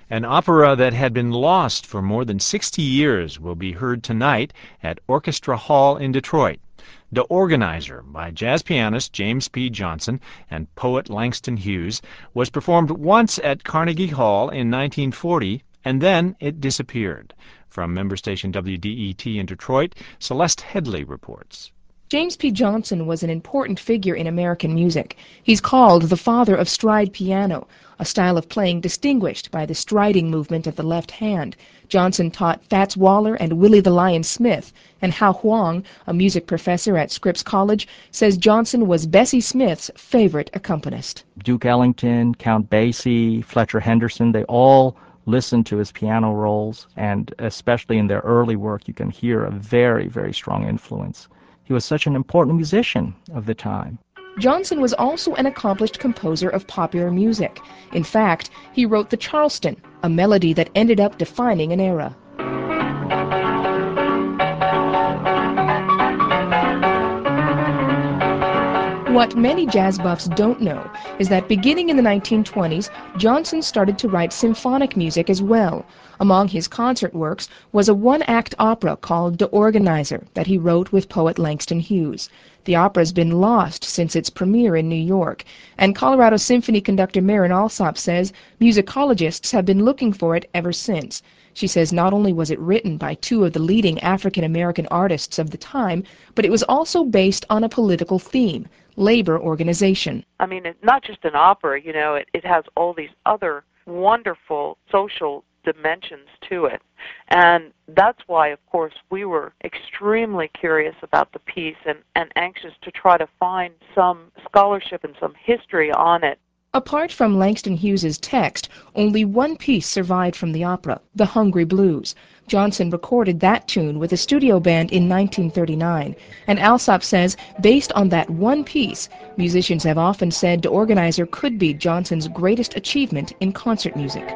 An opera that had been lost for more than 60 years will be heard tonight at Orchestra Hall in Detroit. The Organizer, by jazz pianist James P. Johnson and poet Langston Hughes, was performed once at Carnegie Hall in 1940, and then it disappeared. From member station WDET in Detroit, Celeste Headley reports. James P. Johnson was an important figure in American music. He's called the father of stride piano, a style of playing distinguished by the striding movement of the left hand. Johnson taught Fats Waller and Willie the Lion Smith, and Hao Huang, a music professor at Scripps College, says Johnson was Bessie Smith's favorite accompanist. Duke Ellington, Count Basie, Fletcher Henderson, they all listened to his piano rolls, and especially in their early work you can hear a very, very strong influence. He was such an important musician of the time. Johnson was also an accomplished composer of popular music. In fact, he wrote the Charleston, a melody that ended up defining an era. What many jazz buffs don't know is that beginning in the 1920s, Johnson started to write symphonic music as well. Among his concert works was a one-act opera called The Organizer that he wrote with poet Langston Hughes. The opera's been lost since its premiere in New York, and Colorado Symphony conductor Maren Alsop says musicologists have been looking for it ever since. She says not only was it written by two of the leading African-American artists of the time, but it was also based on a political theme, labor organization. I mean, it's not just an opera, you know, it has all these other wonderful social dimensions to it. And that's why, of course, we were extremely curious about the piece and anxious to try to find some scholarship and some history on it. Apart from Langston Hughes's text, only one piece survived from the opera, The Hungry Blues. Johnson recorded that tune with a studio band in 1939, and Alsop says, based on that one piece, musicians have often said The Organizer could be Johnson's greatest achievement in concert music.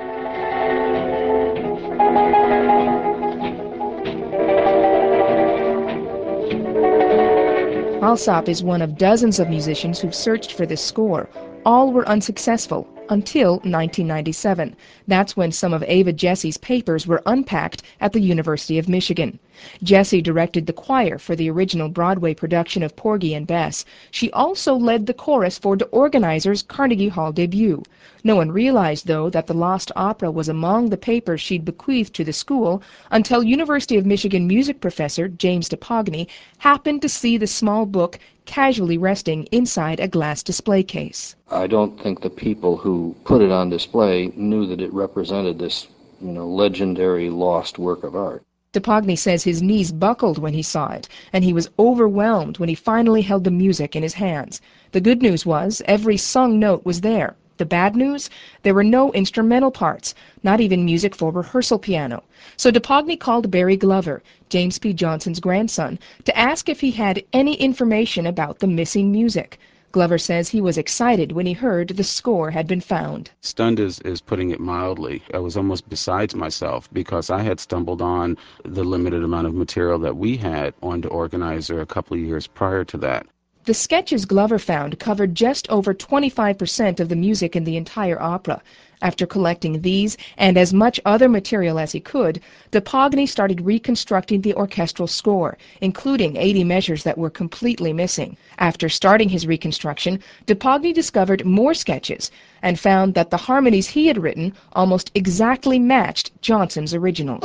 Alsop is one of dozens of musicians who've searched for this score. All were unsuccessful until 1997. That's when some of Ava Jesse's papers were unpacked at the University of Michigan. Jesse directed the choir for the original Broadway production of Porgy and Bess. She also led the chorus for The Organizer's Carnegie Hall debut. No one realized, though, that the lost opera was among the papers she'd bequeathed to the school until University of Michigan music professor James DePogny happened to see the small book casually resting inside a glass display case. I don't think the people who put it on display knew that it represented this, legendary lost work of art. DePogny says his knees buckled when he saw it, and he was overwhelmed when he finally held the music in his hands. The good news was every sung note was there. The bad news? There were no instrumental parts, not even music for rehearsal piano. So DePogny called Barry Glover, James P. Johnson's grandson, to ask if he had any information about the missing music. Glover says he was excited when he heard the score had been found. Stunned is putting it mildly. I was almost besides myself because I had stumbled on the limited amount of material that we had on The Organizer a couple of years prior to that. The sketches Glover found covered just over 25% of the music in the entire opera. After collecting these and as much other material as he could, DePogny started reconstructing the orchestral score, including 80 measures that were completely missing. After starting his reconstruction, DePogny discovered more sketches and found that the harmonies he had written almost exactly matched Johnson's originals.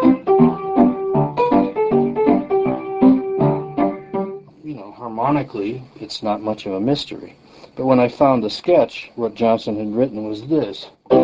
Harmonically, it's not much of a mystery. But when I found the sketch, what Johnson had written was this.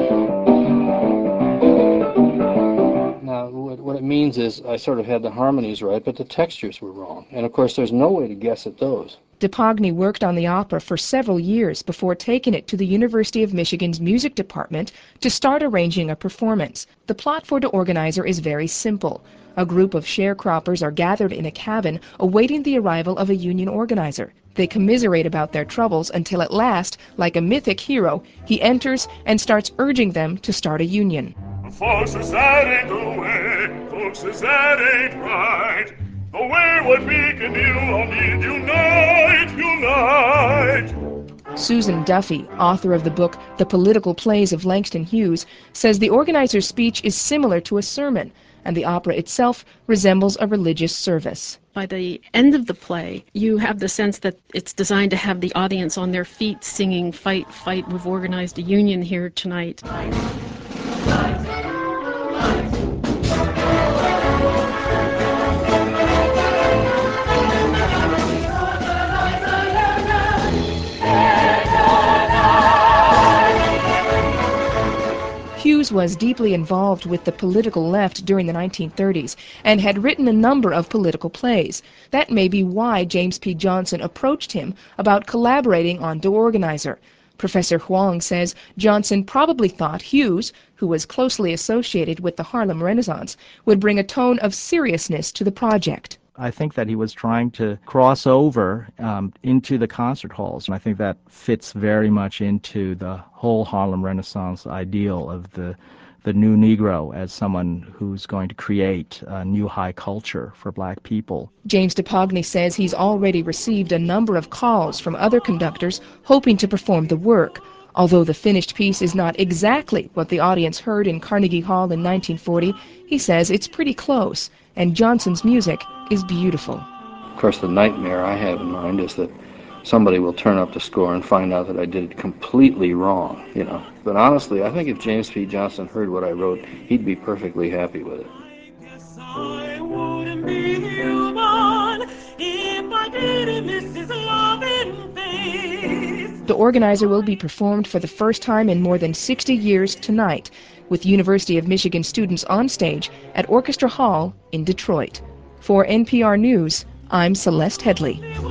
Now, what it means is I sort of had the harmonies right, but the textures were wrong. And of course, there's no way to guess at those. DePogny worked on the opera for several years before taking it to the University of Michigan's music department to start arranging a performance. The plot for The Organizer is very simple. A group of sharecroppers are gathered in a cabin awaiting the arrival of a union organizer. They commiserate about their troubles until at last, like a mythic hero, he enters and starts urging them to start a union. Folks says that ain't the way, folks says that ain't right. The way what we can do, all need unite, unite. Susan Duffy, author of the book The Political Plays of Langston Hughes, says the organizer's speech is similar to a sermon, and the opera itself resembles a religious service. By the end of the play, you have the sense that it's designed to have the audience on their feet singing, "Fight, fight, we've organized a union here tonight." Hughes was deeply involved with the political left during the 1930s and had written a number of political plays. That may be why James P. Johnson approached him about collaborating on Der Organizer. Professor Huang says Johnson probably thought Hughes, who was closely associated with the Harlem Renaissance, would bring a tone of seriousness to the project. I think that he was trying to cross over into the concert halls, and I think that fits very much into the whole Harlem Renaissance ideal of the new Negro as someone who's going to create a new high culture for black people. James DePogny says he's already received a number of calls from other conductors hoping to perform the work. Although the finished piece is not exactly what the audience heard in Carnegie Hall in 1940, he says it's pretty close, and Johnson's music is beautiful. Of course, the nightmare I have in mind is that somebody will turn up the score and find out that I did it completely wrong, you know. But honestly, I think if James P. Johnson heard what I wrote, he'd be perfectly happy with it. I wouldn't be human if I didn't miss his loving face. The Organizer will be performed for the first time in more than 60 years tonight, with University of Michigan students on stage at Orchestra Hall in Detroit. For NPR News, I'm Celeste Headley.